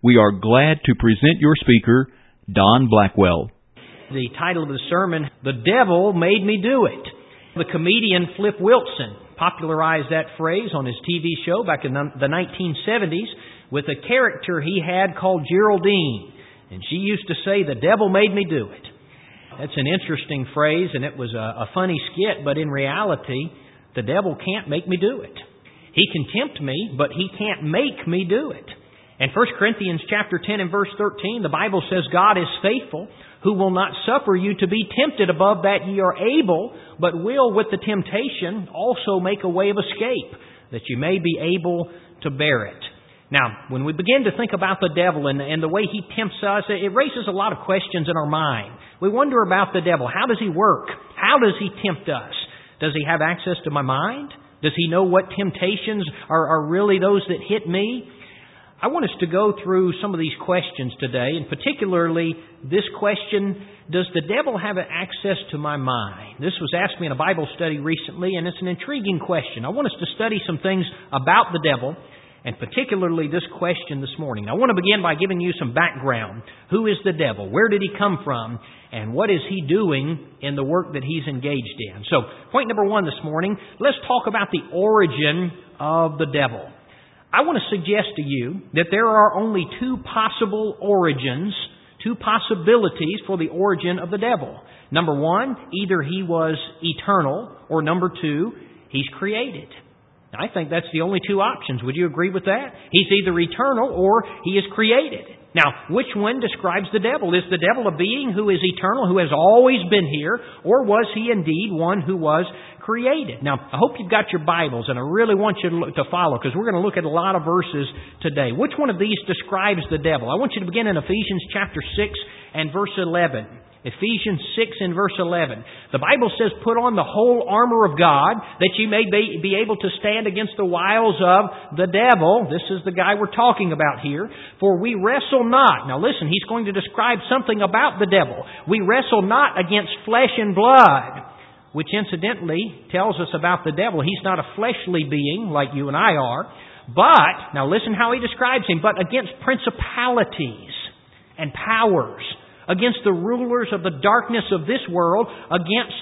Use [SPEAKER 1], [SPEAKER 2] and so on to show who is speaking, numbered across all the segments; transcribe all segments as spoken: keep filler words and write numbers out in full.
[SPEAKER 1] We are glad to present your speaker, Don Blackwell.
[SPEAKER 2] The title of the sermon, The Devil Made Me Do It. The comedian Flip Wilson popularized that phrase on his T V show back in the nineteen seventies with a character he had called Geraldine. And she used to say, "The devil made me do it." That's an interesting phrase, and it was a, a funny skit, but in reality, the devil can't make me do it. He can tempt me, but he can't make me do it. In First Corinthians chapter ten and verse thirteen, the Bible says, "God is faithful, who will not suffer you to be tempted above that ye are able, but will with the temptation also make a way of escape, that you may be able to bear it." Now, when we begin to think about the devil and, and the way he tempts us, it raises a lot of questions in our mind. We wonder about the devil. How does he work? How does he tempt us? Does he have access to my mind? Does he know what temptations are, are really those that hit me? I want us to go through some of these questions today, and particularly this question, does the devil have access to my mind? This was asked me in a Bible study recently, and it's an intriguing question. I want us to study some things about the devil, and particularly this question this morning. I want to begin by giving you some background. Who is the devil? Where did he come from? And what is he doing in the work that he's engaged in? So, point number one this morning, let's talk about the origin of the devil. I want to suggest to you that there are only two possible origins, two possibilities for the origin of the devil. Number one, either he was eternal, or number two, he's created. I think that's the only two options. Would you agree with that? He's either eternal or he is created. Now, which one describes the devil? Is the devil a being who is eternal, who has always been here, or was he indeed one who was created? Now, I hope you've got your Bibles, and I really want you to, look, to follow, because we're going to look at a lot of verses today. Which one of these describes the devil? I want you to begin in Ephesians chapter six and verse eleven. Ephesians six and verse eleven. The Bible says, "Put on the whole armor of God, that ye may be, be able to stand against the wiles of the devil." This is the guy we're talking about here. "For we wrestle not." Now listen, he's going to describe something about the devil. "We wrestle not against flesh and blood," which incidentally tells us about the devil. He's not a fleshly being like you and I are. But, now listen how he describes him, "but against principalities and powers, against the rulers of the darkness of this world, against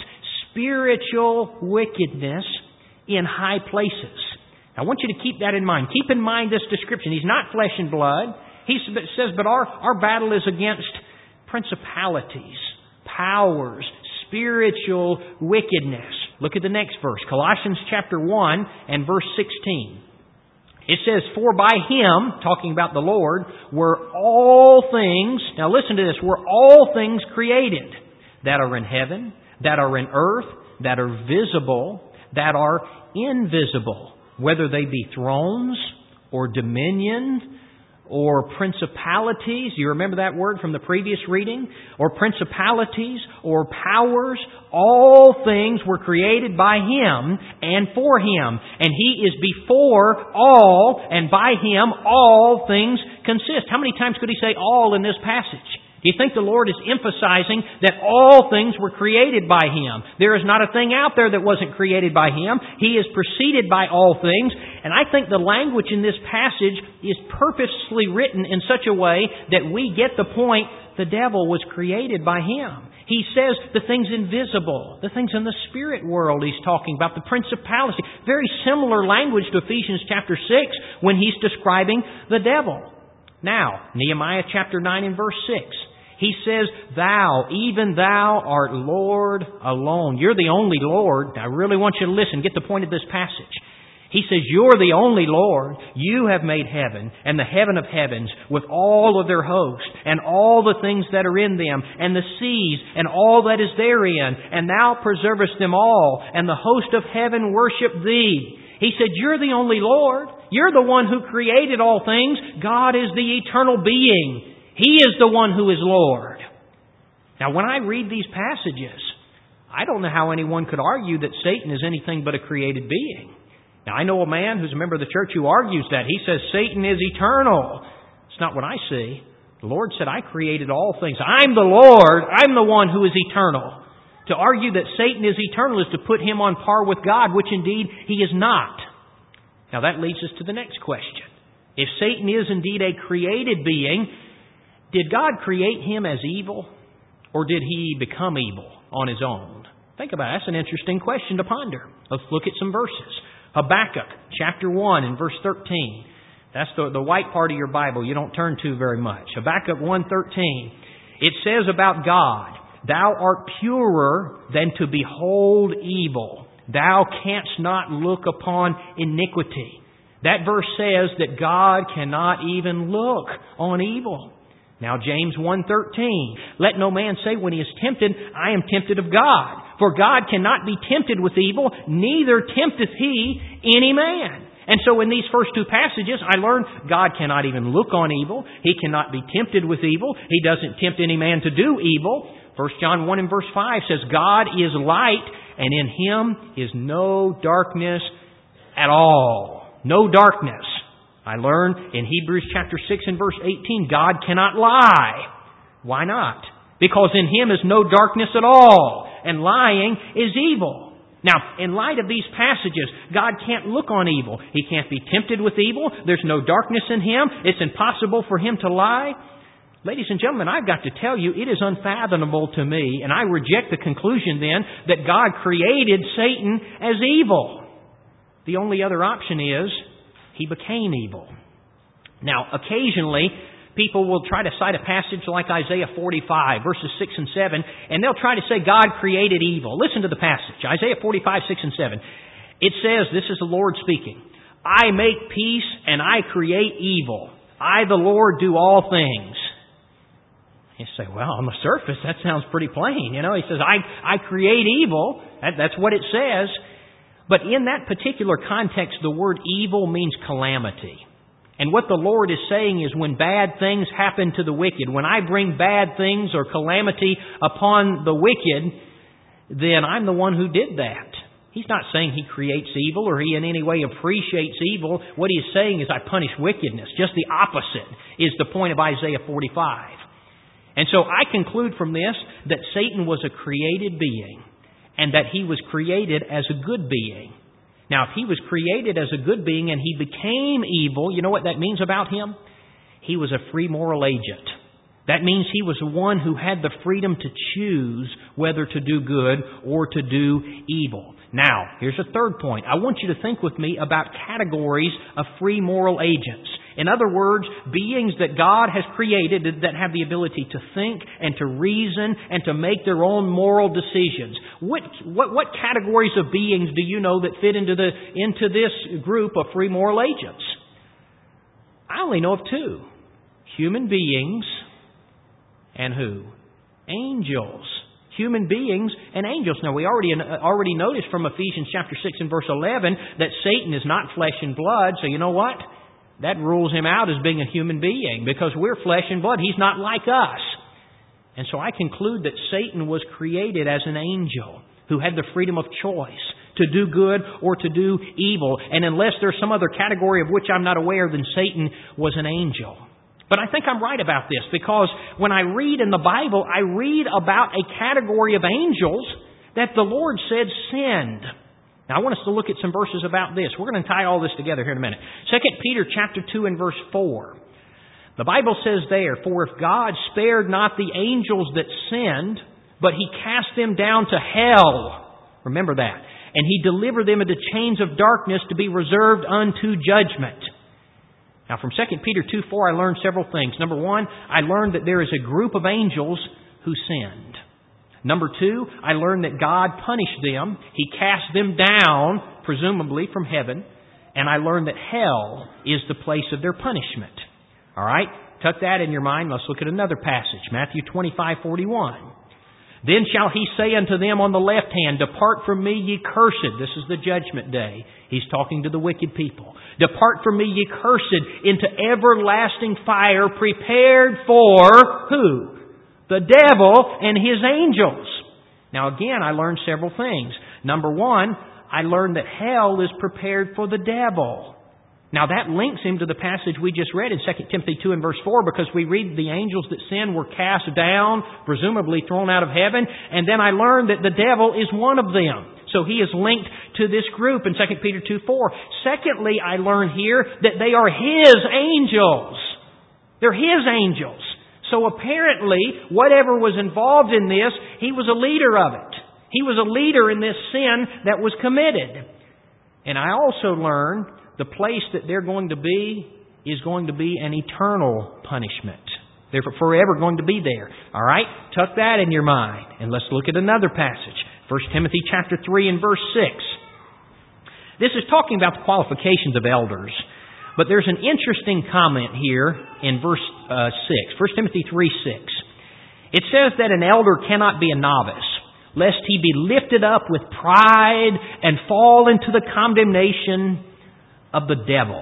[SPEAKER 2] spiritual wickedness in high places." I want you to keep that in mind. Keep in mind this description. He's not flesh and blood. He says, but our, our battle is against principalities, powers, spiritual wickedness. Look at the next verse. Colossians chapter one and verse sixteen. It says, "For by Him," talking about the Lord, "were all things," now listen to this, "were all things created that are in heaven, that are in earth, that are visible, that are invisible, whether they be thrones or dominion or principalities." You remember that word from the previous reading? Or principalities or powers. All things were created by Him and for Him. And He is before all, and by Him all things consist. How many times could He say all in this passage? Do you think the Lord is emphasizing that all things were created by Him? There is not a thing out there that wasn't created by Him. He is preceded by all things. And I think the language in this passage is purposely written in such a way that we get the point the devil was created by Him. He says the things invisible, the things in the spirit world He's talking about, the principality. Very similar language to Ephesians chapter six when He's describing the devil. Now, Nehemiah chapter nine and verse six. He says, "Thou, even Thou art Lord alone." You're the only Lord. I really want you to listen. Get the point of this passage. He says, "You're the only Lord. You have made heaven and the heaven of heavens with all of their host and all the things that are in them and the seas and all that is therein. And Thou preservest them all, and the host of heaven worship Thee." He said, "You're the only Lord. You're the one who created all things. God is the eternal being. He is the one who is Lord." Now, when I read these passages, I don't know how anyone could argue that Satan is anything but a created being. Now, I know a man who's a member of the church who argues that. He says Satan is eternal. It's not what I see. The Lord said, "I created all things. I'm the Lord. I'm the one who is eternal." To argue that Satan is eternal is to put him on par with God, which indeed he is not. Now that leads us to the next question. If Satan is indeed a created being, did God create him as evil, or did he become evil on his own? Think about it. That's an interesting question to ponder. Let's look at some verses. Habakkuk chapter one and verse thirteen. That's the, the white part of your Bible you don't turn to very much. Habakkuk one thirteen. It says about God, Thou art purer than to behold evil. Thou canst not look upon iniquity. That verse says that God cannot even look on evil. Now James one thirteen, let no man say when he is tempted, I am tempted of God. For God cannot be tempted with evil, neither tempteth He any man. And so in these first two passages, I learned God cannot even look on evil. He cannot be tempted with evil. He doesn't tempt any man to do evil. First John one and verse five says, God is light, and in Him is no darkness at all. No darkness. I learned in Hebrews chapter six and verse eighteen, God cannot lie. Why not? Because in Him is no darkness at all, and lying is evil. Now, in light of these passages, God can't look on evil. He can't be tempted with evil. There's no darkness in Him. It's impossible for Him to lie. Ladies and gentlemen, I've got to tell you, it is unfathomable to me, and I reject the conclusion then that God created Satan as evil. The only other option is he became evil. Now, occasionally, people will try to cite a passage like Isaiah forty-five, verses six and seven, and they'll try to say God created evil. Listen to the passage, Isaiah forty-five, six and seven. It says, this is the Lord speaking, I make peace and I create evil. I, the Lord, do all things. You say, well, on the surface, that sounds pretty plain. You know, He says, I, I create evil. That, that's what it says. But in that particular context, the word evil means calamity. And what the Lord is saying is when bad things happen to the wicked, when I bring bad things or calamity upon the wicked, then I'm the one who did that. He's not saying He creates evil or He in any way appreciates evil. What He is saying is I punish wickedness. Just the opposite is the point of Isaiah forty-five. And so I conclude from this that Satan was a created being and that he was created as a good being. Now, if he was created as a good being and he became evil, you know what that means about him? He was a free moral agent. That means he was one who had the freedom to choose whether to do good or to do evil. Now, here's a third point. I want you to think with me about categories of free moral agents. In other words, beings that God has created that have the ability to think and to reason and to make their own moral decisions. What, what, what categories of beings do you know that fit into the into this group of free moral agents? I only know of two. Human beings and who? Angels. Human beings and angels. Now, we already already noticed from Ephesians chapter six and verse eleven that Satan is not flesh and blood. So you know what? That rules him out as being a human being because we're flesh and blood. He's not like us. And so I conclude that Satan was created as an angel who had the freedom of choice to do good or to do evil. And unless there's some other category of which I'm not aware, then Satan was an angel. But I think I'm right about this because when I read in the Bible, I read about a category of angels that the Lord said sinned. Now, I want us to look at some verses about this. We're going to tie all this together here in a minute. Second Peter chapter two and verse four. The Bible says there, for if God spared not the angels that sinned, but He cast them down to hell. Remember that. And He delivered them into chains of darkness to be reserved unto judgment. Now, from Second Peter two four, I learned several things. Number one, I learned that there is a group of angels who sinned. Number two, I learned that God punished them. He cast them down, presumably from heaven. And I learned that hell is the place of their punishment. All right? Tuck that in your mind. Let's look at another passage. Matthew twenty-five forty-one. Then shall He say unto them on the left hand, Depart from me, ye cursed. This is the judgment day. He's talking to the wicked people. Depart from me, ye cursed, into everlasting fire prepared for who? The devil and his angels. Now again, I learned several things. Number one, I learned that hell is prepared for the devil. Now that links him to the passage we just read in Second Timothy two and verse four because we read the angels that sinned were cast down, presumably thrown out of heaven. And then I learned that the devil is one of them. So he is linked to this group in Second Peter two four. Secondly, I learn here that they are His angels. They're His angels. So apparently, whatever was involved in this, He was a leader of it. He was a leader in this sin that was committed. And I also learn the place that they're going to be is going to be an eternal punishment. They're forever going to be there. All right? Tuck that in your mind. And let's look at another passage. First Timothy chapter three and verse six. This is talking about the qualifications of elders. But there's an interesting comment here in verse uh, six. First Timothy three six. It says that an elder cannot be a novice, lest he be lifted up with pride and fall into the condemnation of the devil.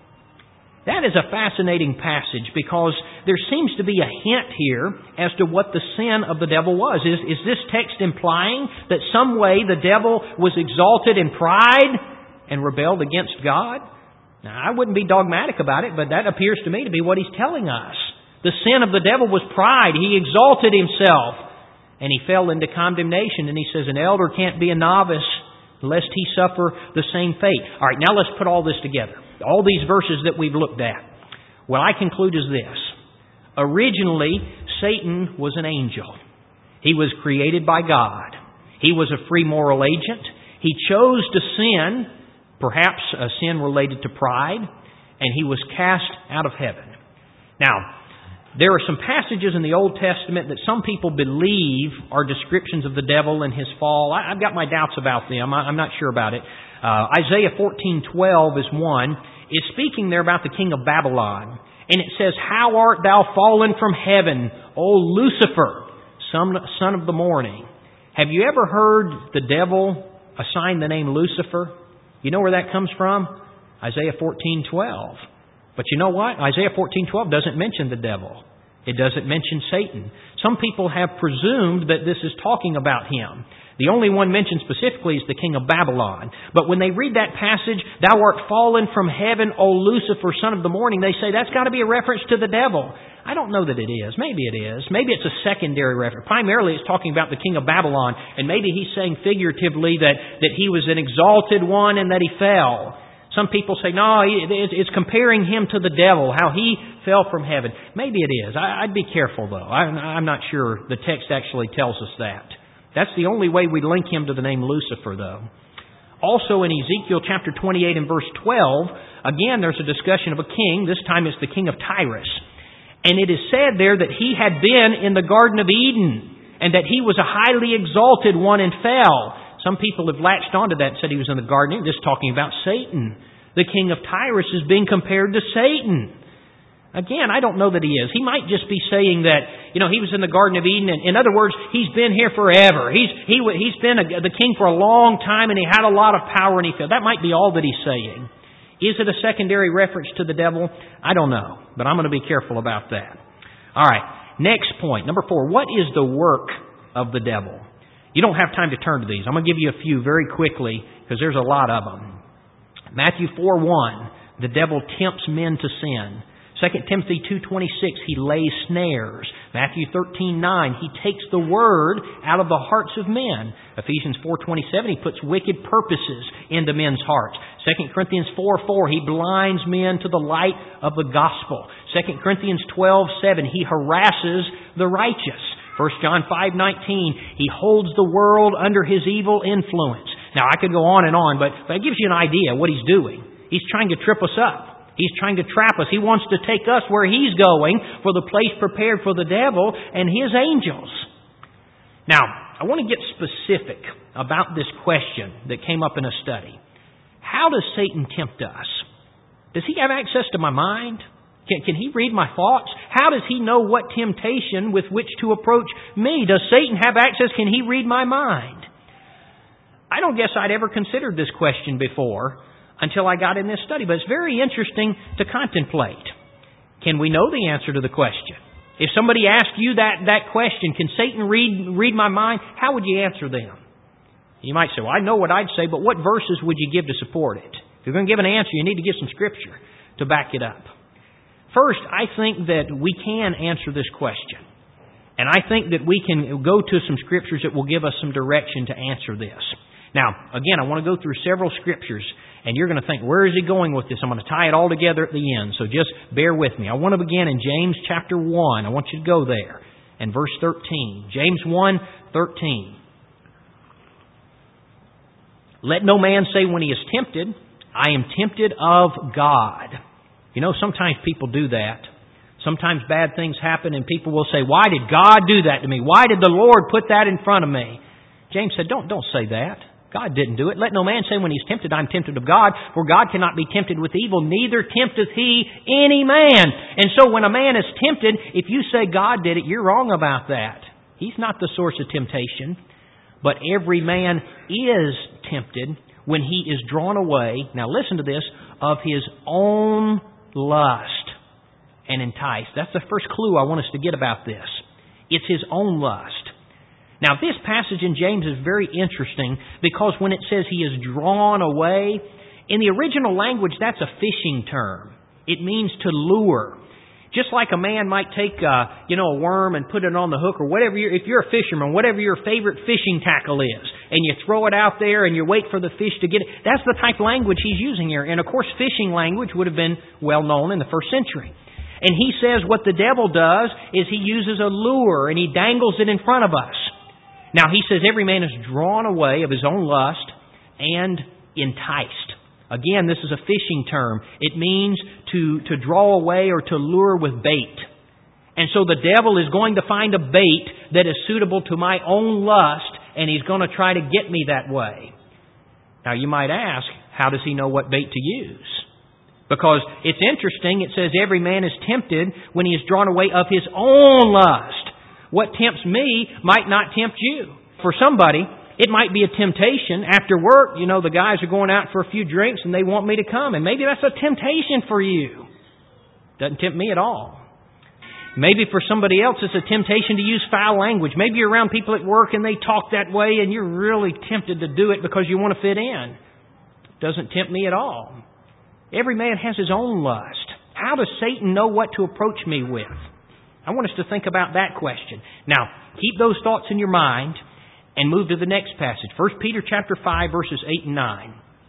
[SPEAKER 2] That is a fascinating passage because there seems to be a hint here as to what the sin of the devil was. Is, is this text implying that some way the devil was exalted in pride and rebelled against God? Now, I wouldn't be dogmatic about it, but that appears to me to be what he's telling us. The sin of the devil was pride. He exalted himself and he fell into condemnation. And he says an elder can't be a novice lest he suffer the same fate. All right, now let's put all this together. All these verses that we've looked at. What I conclude is this. Originally, Satan was an angel. He was created by God. He was a free moral agent. He chose to sin, perhaps a sin related to pride, and he was cast out of heaven. Now, there are some passages in the Old Testament that some people believe are descriptions of the devil and his fall. I've got my doubts about them. I'm not sure about it. Uh, Isaiah fourteen twelve is one. It's speaking there about the king of Babylon. And it says, "How art thou fallen from heaven, O Lucifer, son, son of the morning." Have you ever heard the devil assign the name Lucifer? You know where that comes from? Isaiah fourteen twelve. But you know what? Isaiah fourteen twelve doesn't mention the devil. It doesn't mention Satan. Some people have presumed that this is talking about him. The only one mentioned specifically is the king of Babylon. But when they read that passage, "Thou art fallen from heaven, O Lucifer, son of the morning," they say that's got to be a reference to the devil. I don't know that it is. Maybe it is. Maybe it's a secondary reference. Primarily it's talking about the king of Babylon. And maybe he's saying figuratively that, that he was an exalted one and that he fell. Some people say, no, it's comparing him to the devil, how he fell from heaven. Maybe it is. I'd be careful, though. I'm not sure the text actually tells us that. That's the only way we link him to the name Lucifer, though. Also in Ezekiel chapter twenty-eight and verse twelve, again there's a discussion of a king. This time it's the king of Tyrus. And it is said there that he had been in the Garden of Eden and that he was a highly exalted one and fell. Some people have latched onto that and said he was in the Garden of Eden. This is talking about Satan. The king of Tyrus is being compared to Satan. Again, I don't know that he is. He might just be saying that, you know, he was in the Garden of Eden. And in other words, he's been here forever. He's he he's been a, the king for a long time and he had a lot of power and he fell. That might be all that he's saying. Is it a secondary reference to the devil? I don't know. But I'm going to be careful about that. All right. Next point. Number four. What is the work of the devil? You don't have time to turn to these. I'm going to give you a few very quickly because there's a lot of them. Matthew four one. The devil tempts men to sin. Second Timothy two twenty-six, he lays snares. Matthew thirteen nine, he takes the word out of the hearts of men. Ephesians four twenty-seven, he puts wicked purposes into men's hearts. Second Corinthians four four, he blinds men to the light of the gospel. Second Corinthians twelve seven, he harasses the righteous. First John five nineteen, he holds the world under his evil influence. Now I could go on and on, but, but it gives you an idea of what he's doing. He's trying to trip us up. He's trying to trap us. He wants to take us where he's going for the place prepared for the devil and his angels. Now, I want to get specific about this question that came up in a study. How does Satan tempt us? Does he have access to my mind? Can, can he read my thoughts? How does he know what temptation with which to approach me? Does Satan have access? Can he read my mind? I don't guess I'd ever considered this question before until I got in this study. But it's very interesting to contemplate. Can we know the answer to the question? If somebody asked you that, that question, can Satan read, read my mind? How would you answer them? You might say, well, I know what I'd say, but what verses would you give to support it? If you're going to give an answer, you need to give some Scripture to back it up. First, I think that we can answer this question. And I think that we can go to some Scriptures that will give us some direction to answer this. Now, again, I want to go through several scriptures, and you're going to think, where is he going with this? I'm going to tie it all together at the end, so just bear with me. I want to begin in James chapter one. I want you to go there, and verse thirteen. James one, thirteen. Let no man say when he is tempted, I am tempted of God. You know, sometimes people do that. Sometimes bad things happen and people will say, why did God do that to me? Why did the Lord put that in front of me? James said, don't, don't say that. God didn't do it. Let no man say when he's tempted, I'm tempted of God. For God cannot be tempted with evil, neither tempteth he any man. And so when a man is tempted, if you say God did it, you're wrong about that. He's not the source of temptation. But every man is tempted when he is drawn away, now listen to this, of his own lust and enticed. That's the first clue I want us to get about this. It's his own lust. Now this passage in James is very interesting because when it says he is drawn away, in the original language that's a fishing term. It means to lure. Just like a man might take, uh, you know, a worm and put it on the hook or whatever, you're, if you're a fisherman, whatever your favorite fishing tackle is, and you throw it out there and you wait for the fish to get it, that's the type of language he's using here. And of course, fishing language would have been well known in the first century. And he says what the devil does is he uses a lure and he dangles it in front of us. Now he says every man is drawn away of his own lust and enticed. Again, this is a fishing term. It means to, to draw away or to lure with bait. And so the devil is going to find a bait that is suitable to my own lust, and he's going to try to get me that way. Now you might ask, how does he know what bait to use? Because it's interesting, it says every man is tempted when he is drawn away of his own lust. What tempts me might not tempt you. For somebody, it might be a temptation. After work, you know, the guys are going out for a few drinks and they want me to come. And maybe that's a temptation for you. Doesn't tempt me at all. Maybe for somebody else it's a temptation to use foul language. Maybe you're around people at work and they talk that way and you're really tempted to do it because you want to fit in. Doesn't tempt me at all. Every man has his own lust. How does Satan know what to approach me with? I want us to think about that question. Now, keep those thoughts in your mind and move to the next passage. First Peter chapter five, verses eight and nine.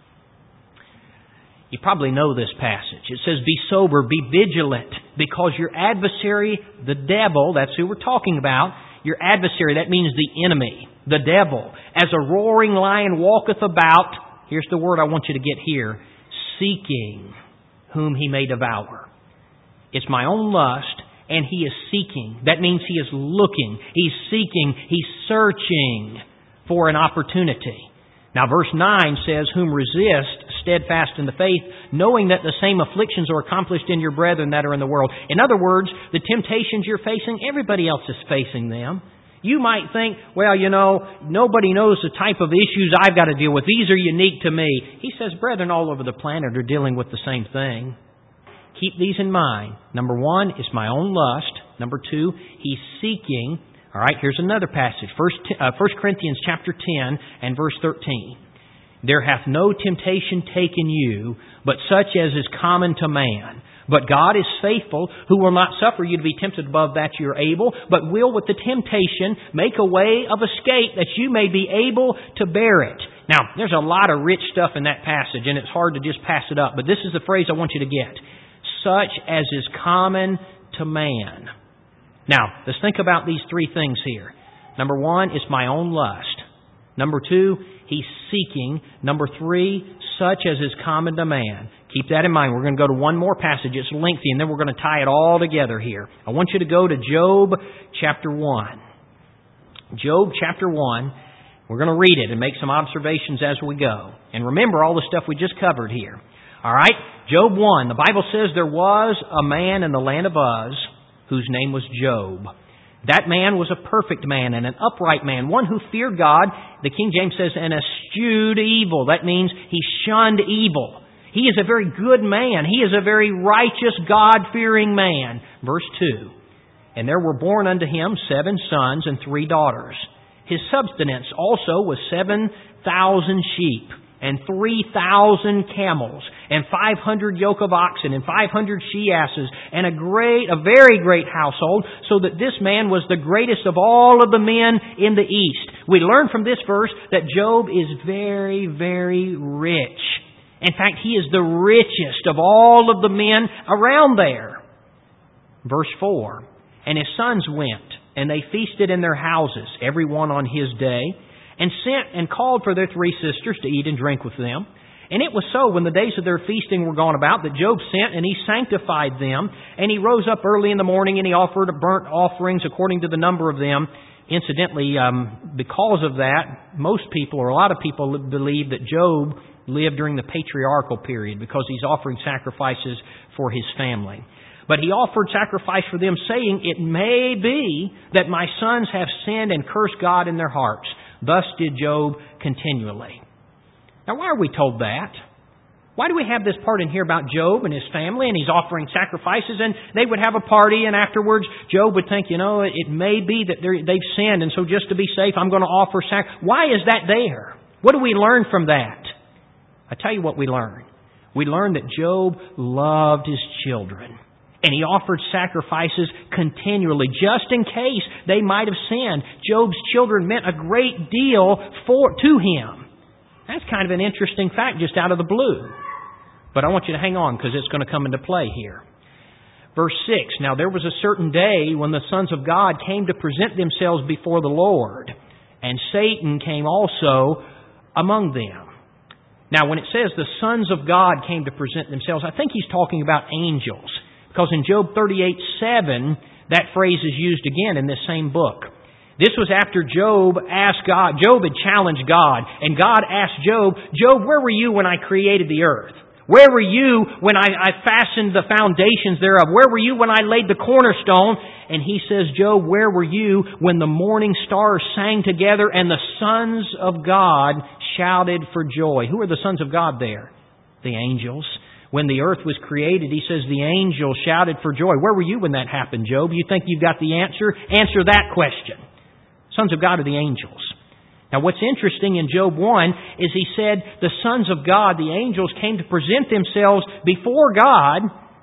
[SPEAKER 2] You probably know this passage. It says, be sober, be vigilant, because your adversary, the devil, that's who we're talking about, your adversary, that means the enemy, the devil, as a roaring lion walketh about, here's the word I want you to get here, seeking whom he may devour. It's my own lust, and he is seeking. That means he is looking. He's seeking. He's searching for an opportunity. Now verse nine says, whom resist steadfast in the faith, knowing that the same afflictions are accomplished in your brethren that are in the world. In other words, the temptations you're facing, everybody else is facing them. You might think, well, you know, nobody knows the type of issues I've got to deal with. These are unique to me. He says, brethren all over the planet are dealing with the same thing. Keep these in mind. Number one, it's my own lust. Number two, he's seeking. All right, here's another passage. First, uh, First Corinthians chapter ten and verse thirteen. There hath no temptation taken you, but such as is common to man. But God is faithful, who will not suffer you to be tempted above that you are able, but will with the temptation make a way of escape that you may be able to bear it. Now, there's a lot of rich stuff in that passage, and it's hard to just pass it up. But this is the phrase I want you to get. Such as is common to man. Now, let's think about these three things here. Number one, it's my own lust. Number two, he's seeking. Number three, such as is common to man. Keep that in mind. We're going to go to one more passage. It's lengthy, and then we're going to tie it all together here. I want you to go to Job chapter one. Job chapter one. We're going to read it and make some observations as we go. And remember all the stuff we just covered here. All right? Job one. The Bible says there was a man in the land of Uz whose name was Job. That man was a perfect man and an upright man, one who feared God. The King James says, and eschewed evil. That means he shunned evil. He is a very good man. He is a very righteous, God-fearing man. Verse two. And there were born unto him seven sons and three daughters. His substance also was seven thousand sheep and three thousand camels, and five hundred yoke of oxen, and five hundred she-asses, and a great, a very great household, so that this man was the greatest of all of the men in the east. We learn from this verse that Job is very, very rich. In fact, he is the richest of all of the men around there. Verse four, and his sons went, and they feasted in their houses, every one on his day, and sent and called for their three sisters to eat and drink with them. And it was so, when the days of their feasting were gone about, that Job sent and he sanctified them. And he rose up early in the morning and he offered burnt offerings according to the number of them. Incidentally, um, because of that, most people, or a lot of people, believe that Job lived during the patriarchal period because he's offering sacrifices for his family. But he offered sacrifice for them, saying, "It may be that my sons have sinned and cursed God in their hearts." Thus did Job continually. Now, why are we told that? Why do we have this part in here about Job and his family, and he's offering sacrifices, and they would have a party, and afterwards Job would think, you know, it may be that they've sinned, and so just to be safe, I'm going to offer sacrifice. Why is that there? What do we learn from that? I tell you what we learn. We learn that Job loved his children. And he offered sacrifices continually, just in case they might have sinned. Job's children meant a great deal for to him. That's kind of an interesting fact just out of the blue. But I want you to hang on because it's going to come into play here. Verse six, now there was a certain day when the sons of God came to present themselves before the Lord, and Satan came also among them. Now when it says the sons of God came to present themselves, I think he's talking about angels. Because in Job thirty-eight seven, that phrase is used again in this same book. This was after Job asked God, Job had challenged God, and God asked Job, Job, where were you when I created the earth? Where were you when I, I fastened the foundations thereof? Where were you when I laid the cornerstone? And he says, Job, where were you when the morning stars sang together and the sons of God shouted for joy? Who are the sons of God there? The angels. When the earth was created, he says, the angels shouted for joy. Where were you when that happened, Job? You think you've got the answer? Answer that question. Sons of God are the angels. Now what's interesting in Job one is he said the sons of God, the angels, came to present themselves before God,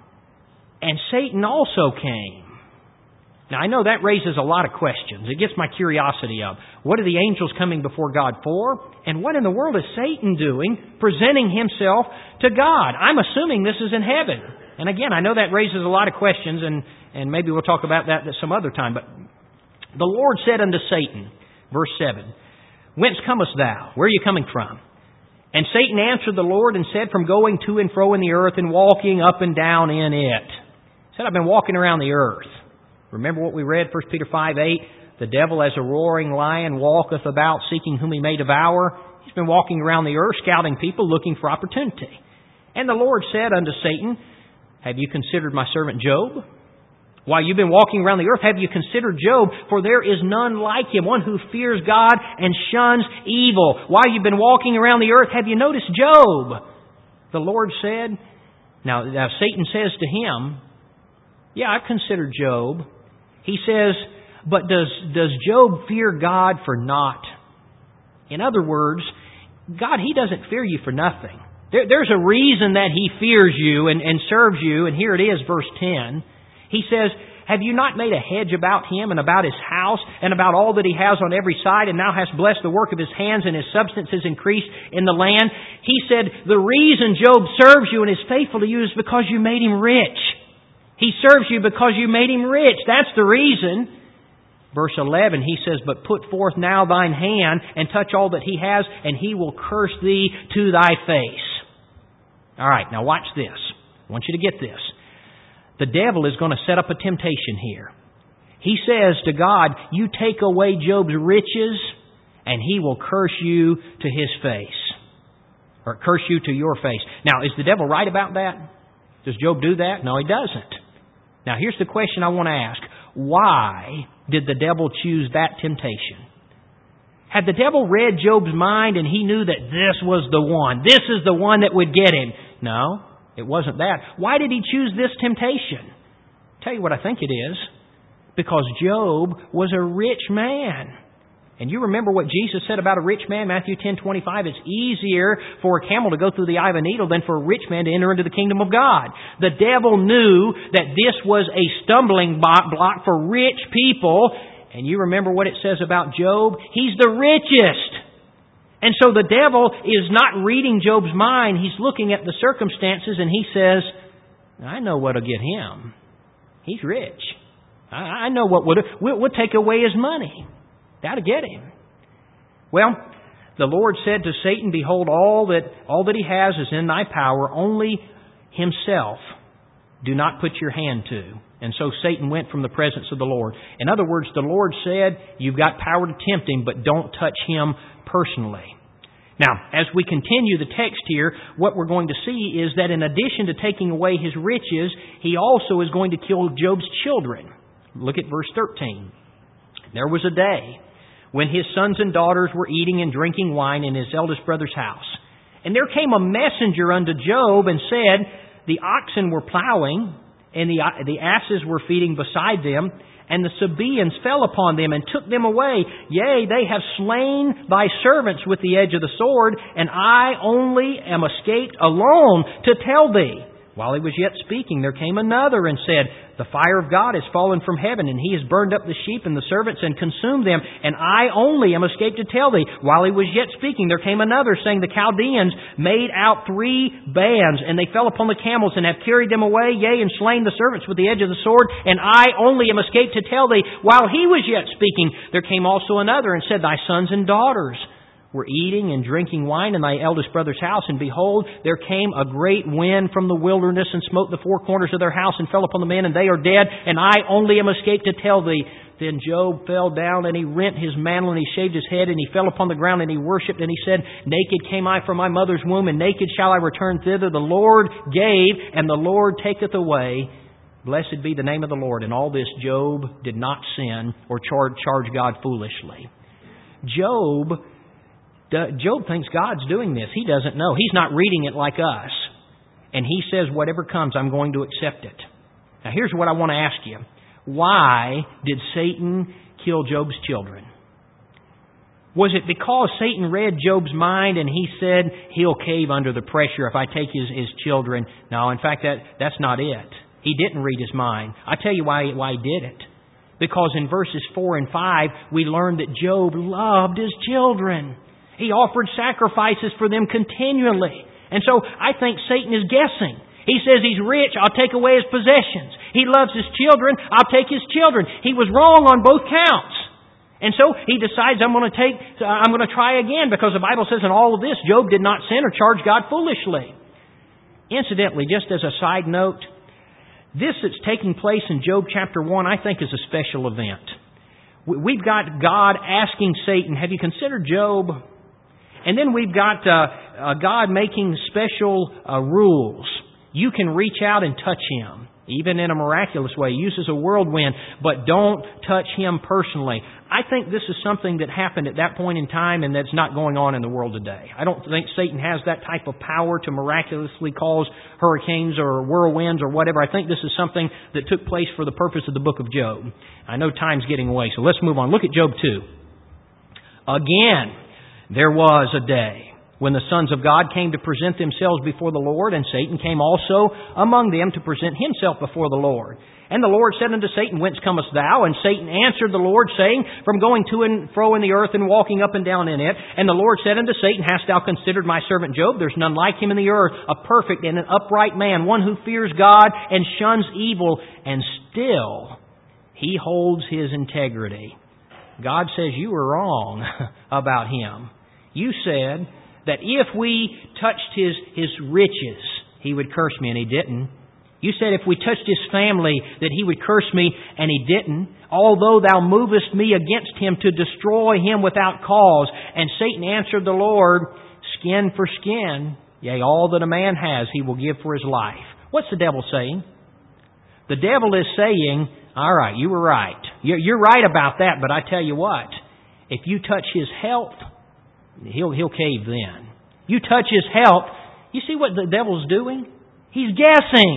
[SPEAKER 2] and Satan also came. Now I know that raises a lot of questions. It gets my curiosity up. What are the angels coming before God for? And what in the world is Satan doing presenting himself to God? I'm assuming this is in heaven. And again, I know that raises a lot of questions, and, and maybe we'll talk about that some other time. But the Lord said unto Satan, verse seven, Whence comest thou? Where are you coming from? And Satan answered the Lord and said, From going to and fro in the earth and walking up and down in it. He said, I've been walking around the earth. Remember what we read, First Peter five eight? The devil as a roaring lion walketh about, seeking whom he may devour. He's been walking around the earth, scouting people, looking for opportunity. And the Lord said unto Satan, Have you considered my servant Job? While you've been walking around the earth, have you considered Job? For there is none like him, one who fears God and shuns evil. While you've been walking around the earth, have you noticed Job? The Lord said, now, now Satan says to him, Yeah, I've considered Job. He says, But does, does Job fear God for naught? In other words, God, He doesn't fear you for nothing. There, there's a reason that He fears you and, and serves you. And here it is, verse ten. He says, Have you not made a hedge about him and about his house and about all that he has on every side, and thou hast blessed the work of his hands, and his substance is increased in the land? He said, the reason Job serves you and is faithful to you is because you made him rich. He serves you because you made him rich. That's the reason. Verse eleven, he says, But put forth now thine hand and touch all that he has, and he will curse thee to thy face. All right, now watch this. I want you to get this. The devil is going to set up a temptation here. He says to God, You take away Job's riches, and he will curse you to his face. Or curse you to your face. Now, is the devil right about that? Does Job do that? No, he doesn't. Now, here's the question I want to ask. Why did the devil choose that temptation? Had the devil read Job's mind and he knew that this was the one? This is the one that would get him? No. It wasn't that. Why did he choose this temptation? I'll tell you what I think it is. Because Job was a rich man. And you remember what Jesus said about a rich man, Matthew ten twenty-five. It's easier for a camel to go through the eye of a needle than for a rich man to enter into the kingdom of God. The devil knew that this was a stumbling block for rich people. And you remember what it says about Job? He's the richest. And so the devil is not reading Job's mind. He's looking at the circumstances and he says, I know what'll get him. He's rich. I know what would, we'll, we'll take away his money. That'll get him. Well, the Lord said to Satan, behold, all that, all that he has is in thy power, only himself do not put your hand to. And so Satan went from the presence of the Lord. In other words, the Lord said, you've got power to tempt him, but don't touch him personally. Now, as we continue the text here, what we're going to see is that in addition to taking away his riches, he also is going to kill Job's children. Look at verse thirteen. There was a day when his sons and daughters were eating and drinking wine in his eldest brother's house. And there came a messenger unto Job and said, the oxen were plowing, and the, the asses were feeding beside them, and the Sabaeans fell upon them and took them away. Yea, they have slain thy servants with the edge of the sword, and I only am escaped alone to tell thee. While he was yet speaking, there came another and said, the fire of God is fallen from heaven, and he has burned up the sheep and the servants and consumed them, and I only am escaped to tell thee. While he was yet speaking, there came another, saying, the Chaldeans made out three bands, and they fell upon the camels and have carried them away, yea, and slain the servants with the edge of the sword, and I only am escaped to tell thee. While he was yet speaking, there came also another and said, thy sons and daughters were eating and drinking wine in thy eldest brother's house, and behold, there came a great wind from the wilderness and smote the four corners of their house and fell upon the men, and they are dead, and I only am escaped to tell thee. Then Job fell down, and he rent his mantle, and he shaved his head, and he fell upon the ground, and he worshipped, and he said, naked came I from my mother's womb, and naked shall I return thither. The Lord gave, and the Lord taketh away. Blessed be the name of the Lord. In all this, Job did not sin or charge, charge God foolishly. Job Job thinks God's doing this. He doesn't know. He's not reading it like us. And he says, whatever comes, I'm going to accept it. Now, here's what I want to ask you. Why did Satan kill Job's children? Was it because Satan read Job's mind and he said he'll cave under the pressure if I take his, his children? No, in fact, that, that's not it. He didn't read his mind. I'll tell you why, why he did it. Because in verses four and five, we learned that Job loved his children. He offered sacrifices for them continually. And so I think Satan is guessing. He says he's rich, I'll take away his possessions. He loves his children, I'll take his children. He was wrong on both counts. And so he decides I'm going to take, uh, I'm going to try again, because the Bible says in all of this, Job did not sin or charge God foolishly. Incidentally, just as a side note, this that's taking place in Job chapter one, I think is a special event. We've got God asking Satan, have you considered Job? And then we've got uh, uh, God making special uh, rules. You can reach out and touch him, even in a miraculous way. He uses a whirlwind, but don't touch him personally. I think this is something that happened at that point in time and that's not going on in the world today. I don't think Satan has that type of power to miraculously cause hurricanes or whirlwinds or whatever. I think this is something that took place for the purpose of the book of Job. I know time's getting away, so let's move on. Look at Job two. Again, there was a day when the sons of God came to present themselves before the Lord, and Satan came also among them to present himself before the Lord. And the Lord said unto Satan, whence comest thou? And Satan answered the Lord, saying, from going to and fro in the earth and walking up and down in it. And the Lord said unto Satan, hast thou considered my servant Job? There's none like him in the earth, a perfect and an upright man, one who fears God and shuns evil, and still he holds his integrity. God says you were wrong about him. You said that if we touched his, his riches, he would curse me, and he didn't. You said if we touched his family, that he would curse me, and he didn't. Although thou movest me against him to destroy him without cause. And Satan answered the Lord, skin for skin, yea, all that a man has he will give for his life. What's the devil saying? The devil is saying, all right, you were right. You're right about that, but I tell you what, if you touch his health, He'll, he'll cave then. You touch his health. You see what the devil's doing? He's guessing.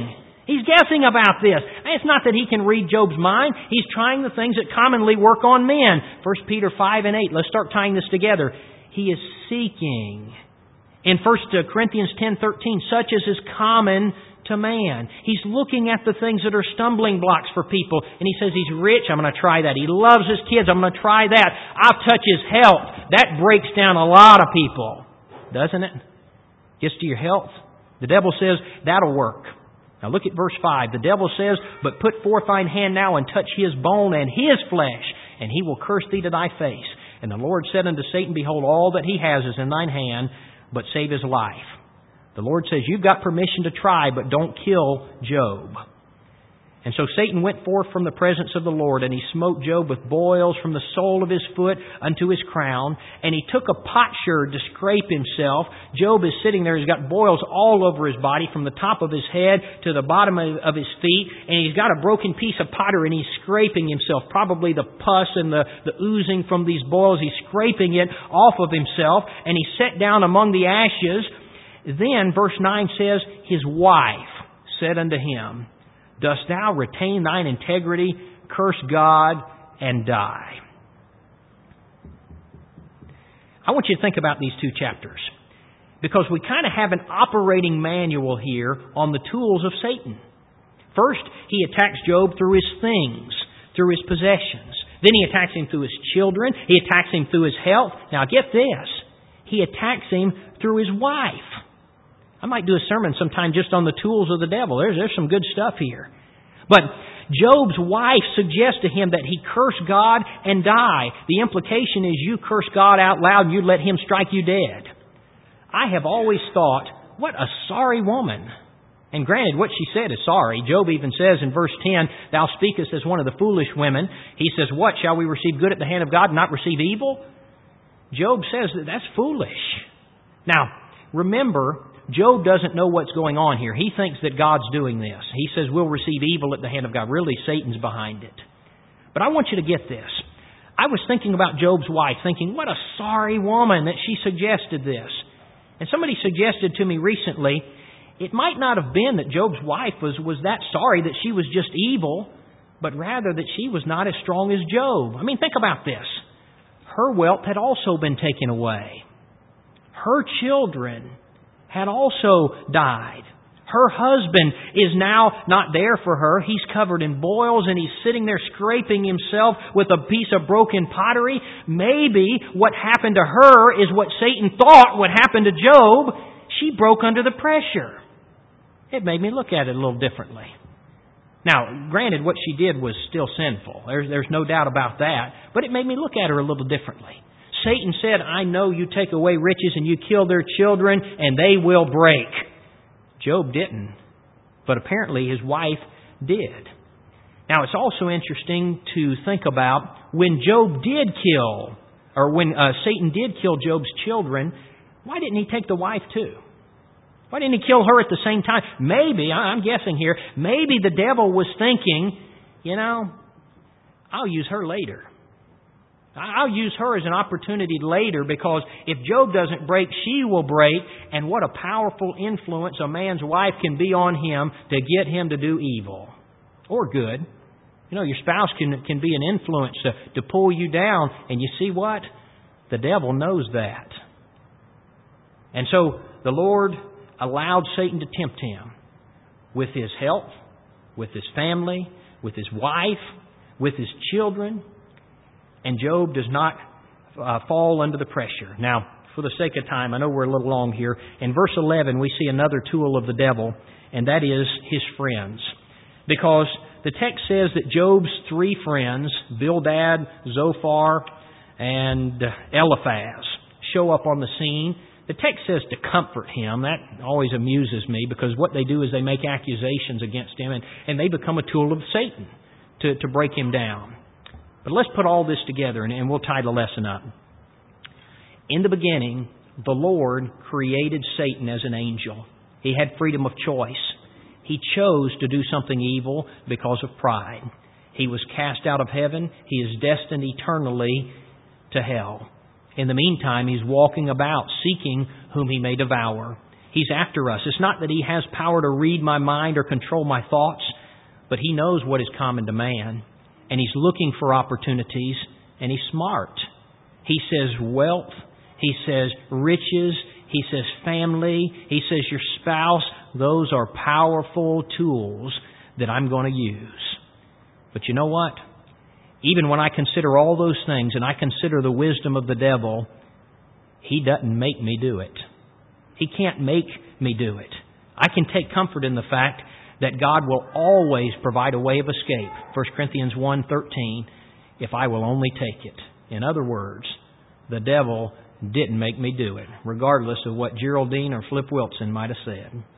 [SPEAKER 2] He's guessing about this. It's not that he can read Job's mind. He's trying the things that commonly work on men. First Peter five and eight. Let's start tying this together. He is seeking. In First Corinthians ten thirteen, such as is common to man. He's looking at the things that are stumbling blocks for people. And he says he's rich. I'm going to try that. He loves his kids. I'm going to try that. I'll touch his health. That breaks down a lot of people. Doesn't it? Gets to your health. The devil says, that'll work. Now look at verse five. The devil says, but put forth thine hand now and touch his bone and his flesh, and he will curse thee to thy face. And the Lord said unto Satan, behold, all that he has is in thine hand, but save his life. The Lord says, you've got permission to try, but don't kill Job. And so Satan went forth from the presence of the Lord, and he smote Job with boils from the sole of his foot unto his crown. And he took a potsherd to scrape himself. Job is sitting there. He's got boils all over his body, from the top of his head to the bottom of his feet. And he's got a broken piece of pottery, and he's scraping himself. Probably the pus and the, the oozing from these boils. He's scraping it off of himself. And he sat down among the ashes. Then, verse nine says, his wife said unto him, dost thou retain thine integrity? Curse God and die. I want you to think about these two chapters, because we kind of have an operating manual here on the tools of Satan. First, he attacks Job through his things, through his possessions. Then he attacks him through his children. He attacks him through his health. Now get this. He attacks him through his wife. I might do a sermon sometime just on the tools of the devil. There's, there's some good stuff here. But Job's wife suggests to him that he curse God and die. The implication is you curse God out loud and you let him strike you dead. I have always thought, what a sorry woman. And granted, what she said is sorry. Job even says in verse ten, thou speakest as one of the foolish women. He says, what, shall we receive good at the hand of God and not receive evil? Job says that that's foolish. Now, remember, Job doesn't know what's going on here. He thinks that God's doing this. He says we'll receive evil at the hand of God. Really, Satan's behind it. But I want you to get this. I was thinking about Job's wife, thinking, what a sorry woman that she suggested this. And somebody suggested to me recently, it might not have been that Job's wife was, was that sorry that she was just evil, but rather that she was not as strong as Job. I mean, think about this. Her wealth had also been taken away. Her children had also died. Her husband is now not there for her. He's covered in boils and he's sitting there scraping himself with a piece of broken pottery. Maybe what happened to her is what Satan thought would happen to Job. She broke under the pressure. It made me look at it a little differently. Now, granted, what she did was still sinful. There's, there's no doubt about that. But it made me look at her a little differently. Satan said, I know you take away riches and you kill their children and they will break. Job didn't. But apparently his wife did. Now it's also interesting to think about when Job did kill, or when uh, Satan did kill Job's children, why didn't he take the wife too? Why didn't he kill her at the same time? Maybe, I'm guessing here, maybe the devil was thinking, you know, I'll use her later. I'll use her as an opportunity later, because if Job doesn't break, she will break. And what a powerful influence a man's wife can be on him to get him to do evil or good. You know, your spouse can can be an influence to, to pull you down. And you see what? The devil knows that. And so the Lord allowed Satan to tempt him with his health, with his family, with his wife, with his children. And Job does not uh, fall under the pressure. Now, for the sake of time, I know we're a little long here. In verse eleven, we see another tool of the devil, and that is his friends. Because the text says that Job's three friends, Bildad, Zophar, and Eliphaz, show up on the scene. The text says to comfort him. That always amuses me, because what they do is they make accusations against him, and, and they become a tool of Satan to, to break him down. But let's put all this together, and, and we'll tie the lesson up. In the beginning, the Lord created Satan as an angel. He had freedom of choice. He chose to do something evil because of pride. He was cast out of heaven. He is destined eternally to hell. In the meantime, he's walking about seeking whom he may devour. He's after us. It's not that He has power to read my mind or control my thoughts, but He knows what is common to man. And He's looking for opportunities, and He's smart. He says wealth. He says riches. He says family. He says your spouse. Those are powerful tools that I'm going to use. But you know what? Even when I consider all those things and I consider the wisdom of the devil, he doesn't make me do it. He can't make me do it. I can take comfort in the fact that God will always provide a way of escape. First Corinthians one thirteen, if I will only take it. In other words, the devil didn't make me do it, regardless of what Geraldine or Flip Wilson might have said.